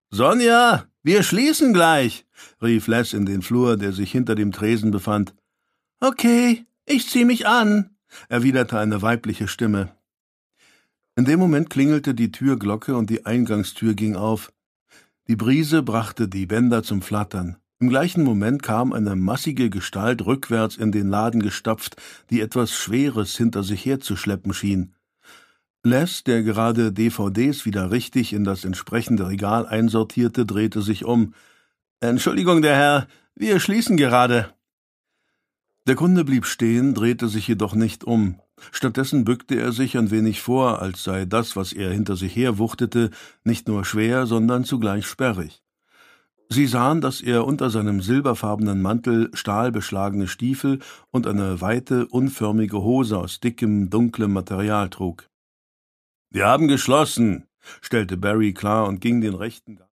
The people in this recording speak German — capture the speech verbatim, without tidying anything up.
»Sonja, wir schließen gleich«, rief Les in den Flur, der sich hinter dem Tresen befand. »Okay, ich zieh mich an«, erwiderte eine weibliche Stimme. In dem Moment klingelte die Türglocke und die Eingangstür ging auf. Die Brise brachte die Bänder zum Flattern. Im gleichen Moment kam eine massige Gestalt rückwärts in den Laden gestapft, die etwas Schweres hinter sich herzuschleppen schien. Les, der gerade D V Ds wieder richtig in das entsprechende Regal einsortierte, drehte sich um. »Entschuldigung, der Herr, wir schließen gerade.« Der Kunde blieb stehen, drehte sich jedoch nicht um. Stattdessen bückte er sich ein wenig vor, als sei das, was er hinter sich herwuchtete, nicht nur schwer, sondern zugleich sperrig. Sie sahen, dass er unter seinem silberfarbenen Mantel stahlbeschlagene Stiefel und eine weite, unförmige Hose aus dickem, dunklem Material trug. »Wir haben geschlossen«, stellte Barry klar und ging den rechten